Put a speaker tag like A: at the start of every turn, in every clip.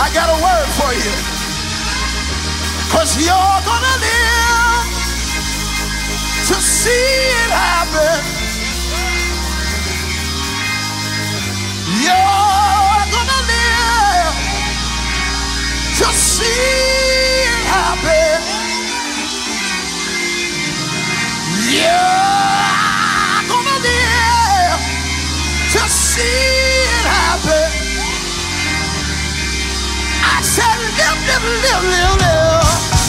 A: I got a word for you. Cause you're gonna live to see it happen. You're gonna live to see it happen. You're gonna live to see it happen. I said live, live, live, live, live.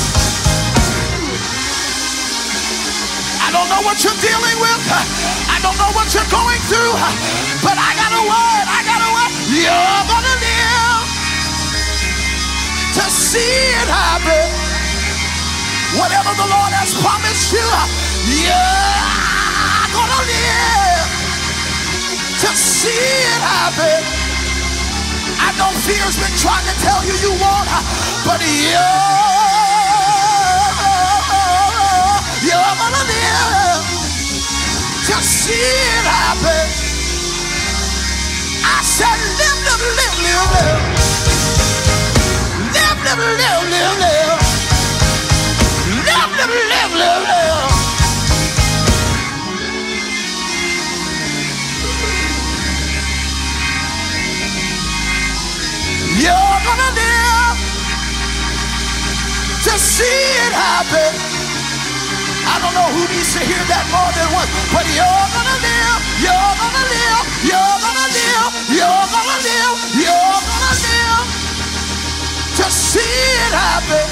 A: I don't know what you're dealing with. I don't know what you're going through. But I got a word. I got a word. You're gonna live to see it happen. Whatever the Lord has promised you, you're gonna live to see it happen. I know fear's been trying to tell you you won't, but you're gonna live to see it happen. I said live, live, live, live, live. Live, live, live, live, live. Live, live, live, live, live. You're gonna live to see it happen. I don't know who needs to hear that more than once, but you're gonna live, you're gonna live, you're gonna live, you're gonna live, you're gonna live to see it happen.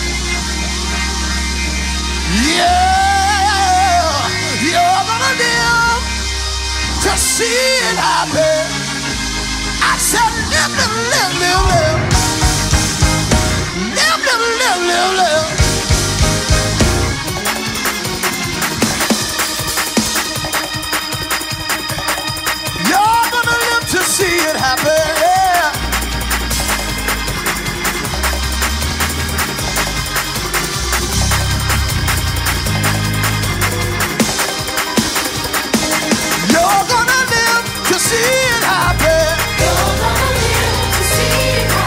A: Yeah, you're gonna live to see it happen. I said live, live, live, live, live. Live, live, live, live, live. You're gonna live to see it happen, yeah. You're gonna live to see it happen.
B: You're gonna live to see it happen.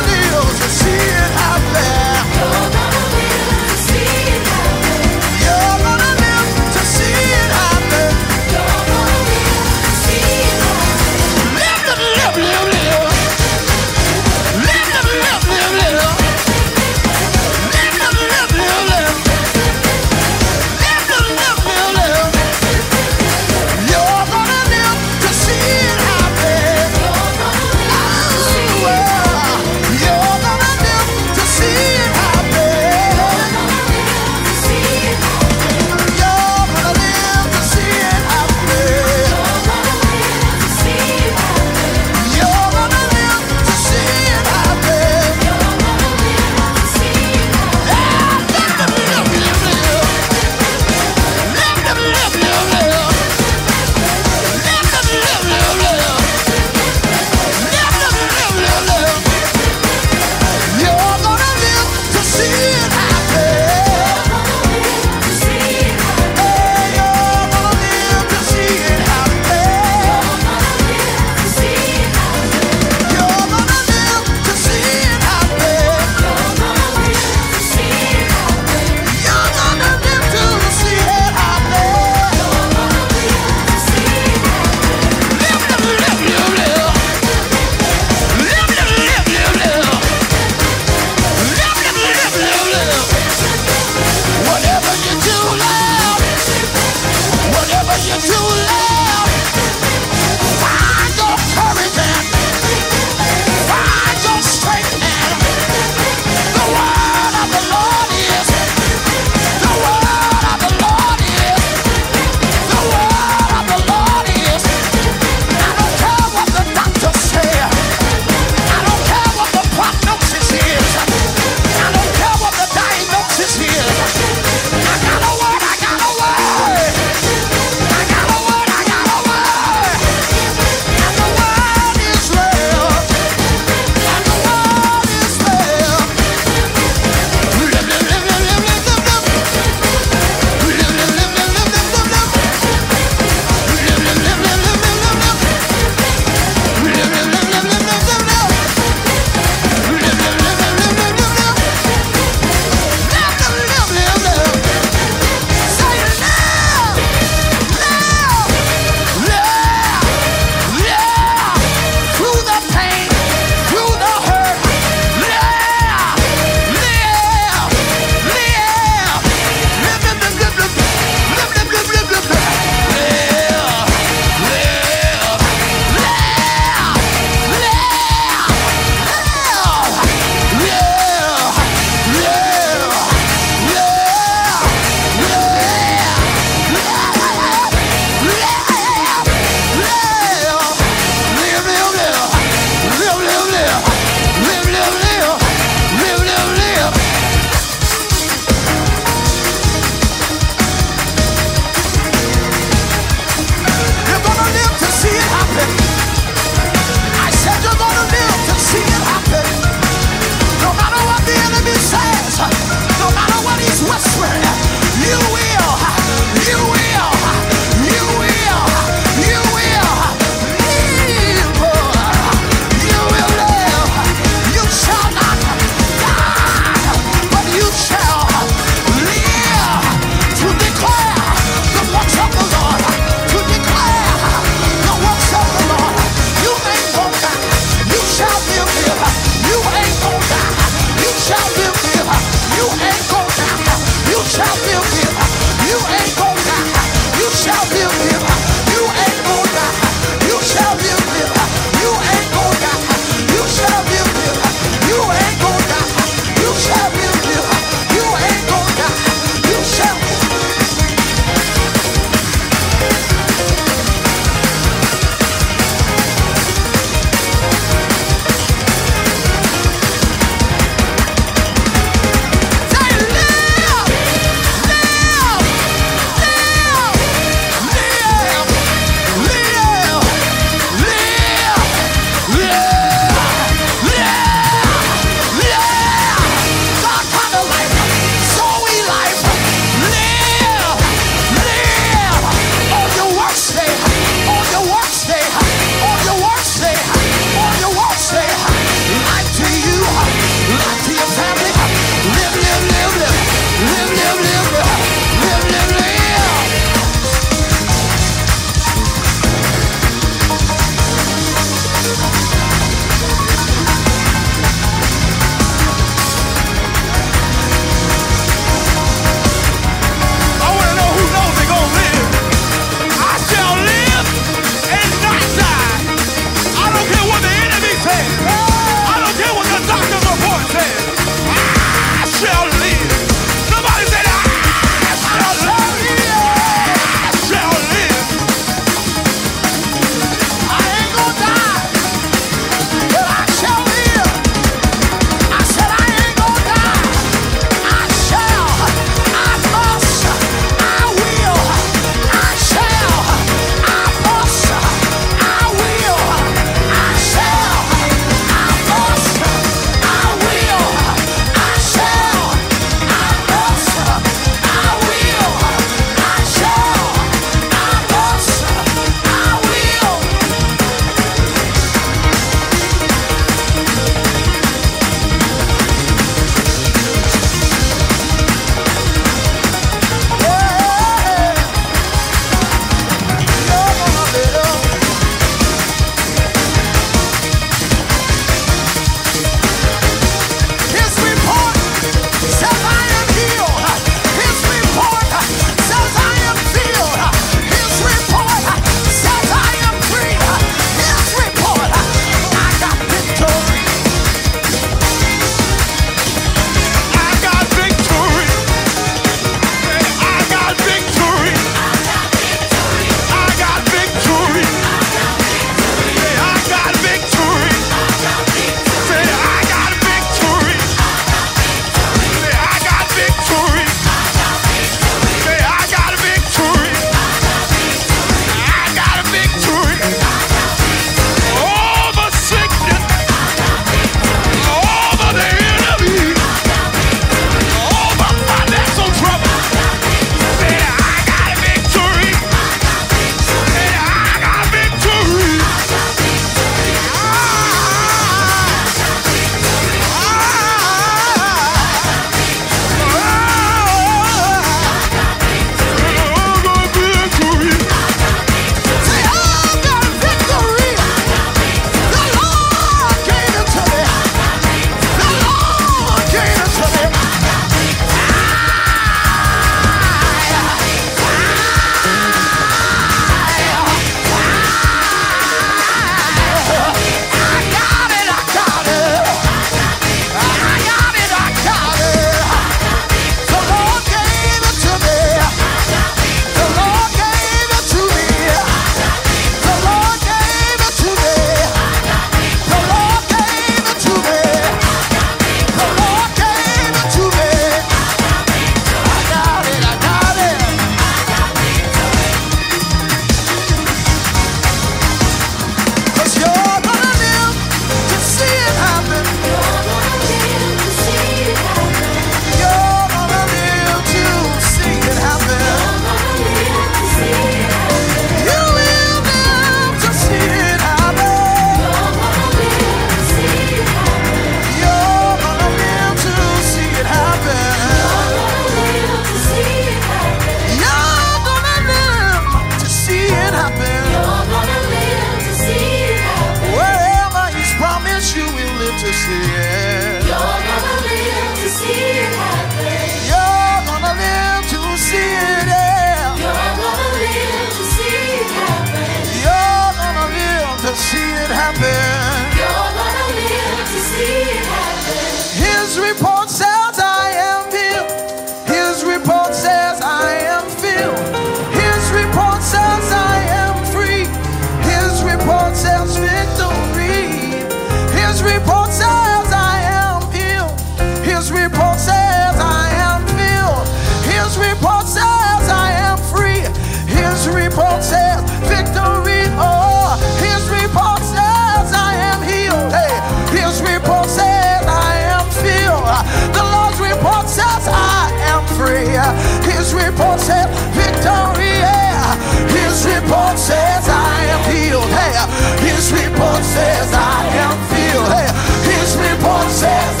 A: His report says victory. His report says I am healed. Hey, his report says I am filled. Hey, his report says